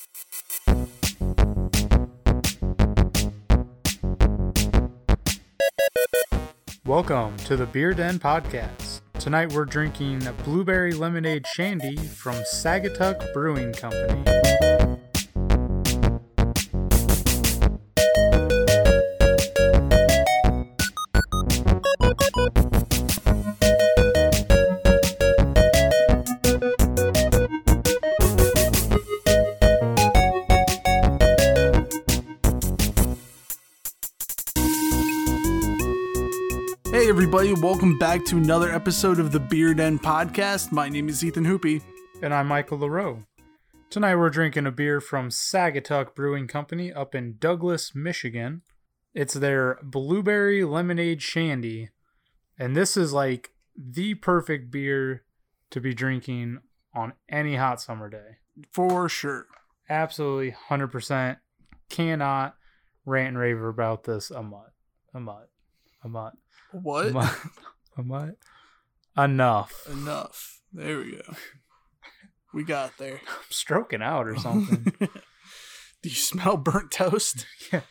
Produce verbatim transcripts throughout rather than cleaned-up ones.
Welcome to the Beer Den Podcast. Tonight we're drinking Blueberry Lemonade Shandy from Saugatuck Brewing Company. Hey everybody, welcome back to another episode of the Beer Den Podcast. My name is Ethan Hoopy. And I'm Michael LaRoe. Tonight we're drinking a beer from Saugatuck Brewing Company up in Douglas, Michigan. It's their Blueberry Lemonade Shandy. And this is like the perfect beer to be drinking on any hot summer day. For sure. Absolutely, one hundred percent. Cannot rant and rave about this a mutt. A mutt. A mutt. What? A mutt. A mutt. Enough. Enough. There we go. We got there. I'm stroking out or something. Do you smell burnt toast? Yeah.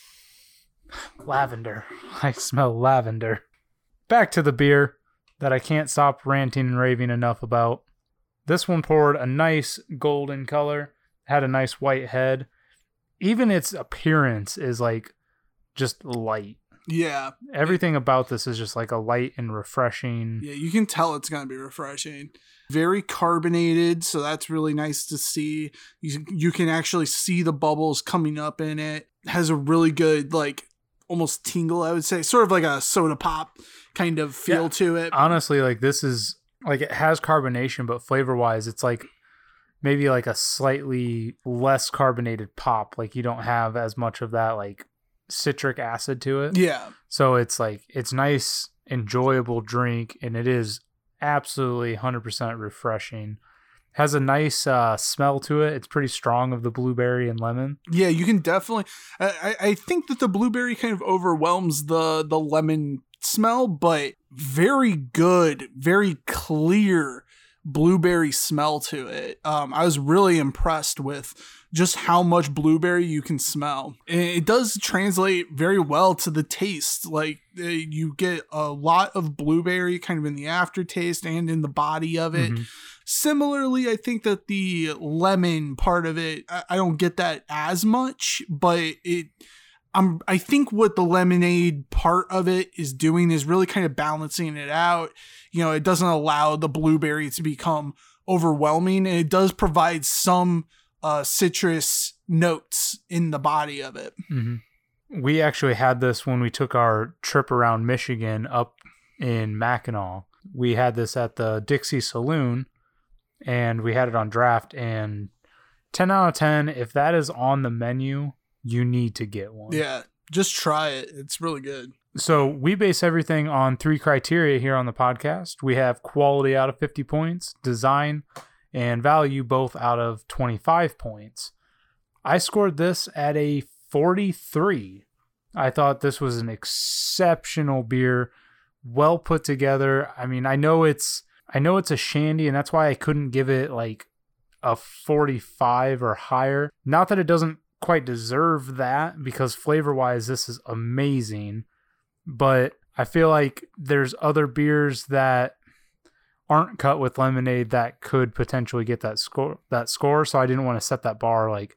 Lavender. I smell lavender. Back to the beer that I can't stop ranting and raving enough about. This one poured a nice golden color, had a nice white head. Even its appearance is like just light. Yeah. Everything about this is just like a light and refreshing. Yeah, you can tell it's going to be refreshing. Very carbonated, so that's really nice to see. You, you can actually see the bubbles coming up in it. Has a really good, like, almost tingle, I would say. Sort of like a soda pop kind of feel Yeah. to it. Honestly, like this is, like it has carbonation, but flavor-wise, it's like maybe like a slightly less carbonated pop. Like you don't have as much of that, like, citric acid to it. Yeah. So it's like, it's nice, enjoyable drink, and it is absolutely one hundred percent refreshing. Has a nice uh, smell to it. It's pretty strong of the blueberry and lemon. Yeah, you can definitely. I, I think that the blueberry kind of overwhelms the the lemon smell, but very good, very clear blueberry smell to it. Um, I was really impressed with just how much blueberry you can smell. It does translate very well to the taste. Like uh, you get a lot of blueberry kind of in the aftertaste and in the body of it. Mm-hmm. Similarly, I think that the lemon part of it, I, I don't get that as much, but it, I'm, I think what the lemonade part of it is doing is really kind of balancing it out. You know, it doesn't allow the blueberry to become overwhelming, and it does provide some uh, citrus notes in the body of it. Mm-hmm. We actually had this when we took our trip around Michigan up in Mackinac. We had this at the Dixie Saloon, and we had it on draft, and ten out of ten, if that is on the menu, you need to get one. Yeah, just try it. It's really good. So we base everything on three criteria here on the podcast. We have quality out of fifty points, design, and value both out of twenty-five points. I scored this at a forty-three. I thought this was an exceptional beer, well put together. I mean, I know it's I know it's a shandy, and that's why I couldn't give it like a forty-five or higher. Not that it doesn't quite deserve that, because flavor-wise, this is amazing. But I feel like there's other beers that aren't cut with lemonade that could potentially get that score. That score. So I didn't want to set that bar like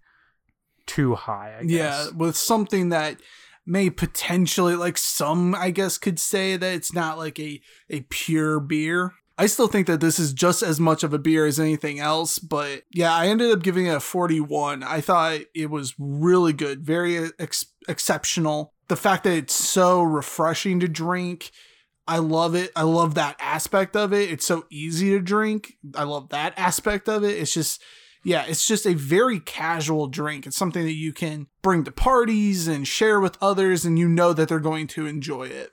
too high, I guess. Yeah, with something that may potentially, like some, I guess, could say that it's not like a, a pure beer. I still think that this is just as much of a beer as anything else, but yeah, I ended up giving it a forty-one. I thought it was really good, very ex- exceptional. The fact that it's so refreshing to drink, I love it. I love that aspect of it. It's so easy to drink. I love that aspect of it. It's just, yeah, it's just a very casual drink. It's something that you can bring to parties and share with others, and you know that they're going to enjoy it.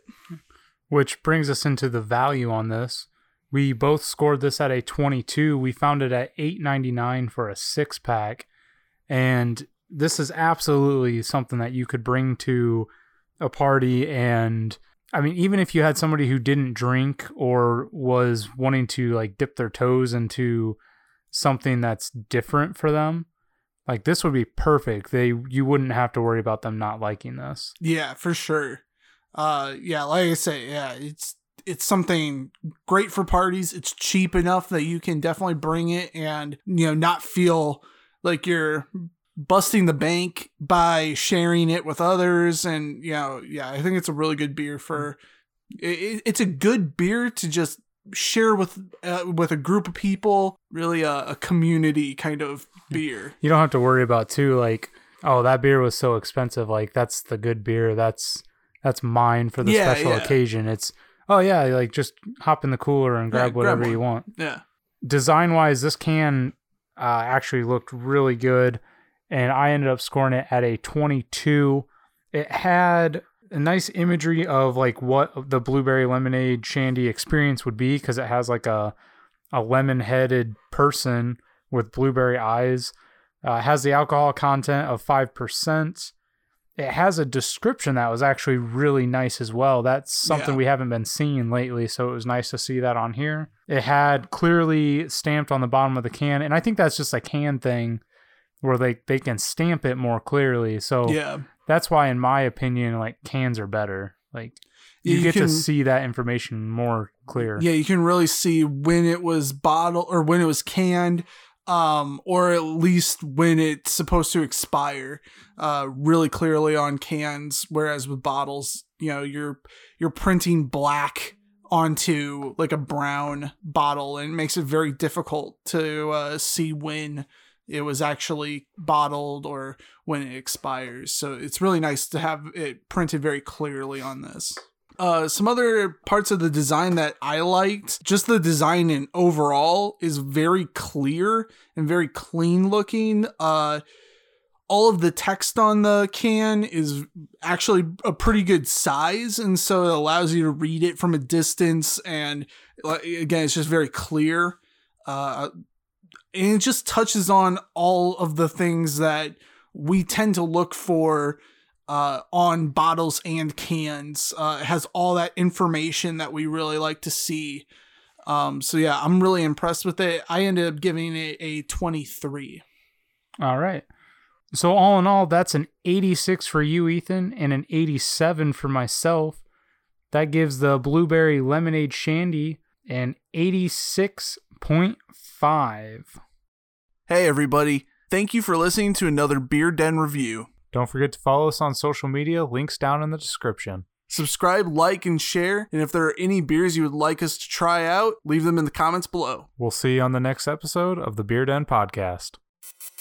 Which brings us into the value on this. We both scored this at a twenty-two. We found it at eight ninety-nine for a six pack. And this is absolutely something that you could bring to a party. And I mean, even if you had somebody who didn't drink or was wanting to like dip their toes into something that's different for them, Like, this would be perfect. They you wouldn't have to worry about them not liking this. Yeah, for sure. Uh, yeah, like I say, yeah, it's it's something great for parties. It's cheap enough that you can definitely bring it and, you know, not feel like you're busting the bank by sharing it with others. And, you know, yeah, I think it's a really good beer for, it, it's a good beer to just share with, uh, with a group of people, really a, a community kind of beer. You don't have to worry about too, like, oh, that beer was so expensive. Like, that's the good beer. That's, that's mine for the Yeah, special yeah. occasion. It's, oh yeah, like just hop in the cooler and grab Yeah, whatever grab you one. want. Yeah. Design wise, this can uh, actually looked really good, and I ended up scoring it at a twenty-two. It had a nice imagery of like what the blueberry lemonade shandy experience would be, because it has like a a lemon headed person with blueberry eyes. Uh, it has the alcohol content of five percent. It has a description that was actually really nice as well. That's something Yeah. we haven't been seeing lately, so it was nice to see that on here. It had clearly stamped on the bottom of the can, and I think that's just a can thing where they, they can stamp it more clearly. So Yeah. that's why, in my opinion, like, cans are better. Like, you, You get can- to see that information more clear. Yeah, you can really see when it was bottled or when it was canned, um, or at least when it's supposed to expire, uh, really clearly on cans. Whereas with bottles, you know, you're you're printing black onto like a brown bottle, and it makes it very difficult to uh, see when it was actually bottled or when it expires. So it's really nice to have it printed very clearly on this. Uh, some other parts of the design that I liked, just the design in overall is very clear and very clean looking. Uh, all of the text on the can is actually a pretty good size, and so it allows you to read it from a distance. And like, again, it's just very clear. Uh, and it just touches on all of the things that we tend to look for Uh, on bottles and cans. Uh, it has all that information that we really like to see. Um, so yeah, I'm really impressed with it. I ended up giving it a twenty-three. All right. So all in all, that's an eighty-six for you, Ethan, and an eighty-seven for myself. That gives the blueberry lemonade shandy an eighty-six point five. Hey everybody, thank you for listening to another Beer Den review. Don't forget to follow us on social media. Links down in the description. Subscribe, like, and share. And if there are any beers you would like us to try out, leave them in the comments below. We'll see you on the next episode of the Beer Den Podcast.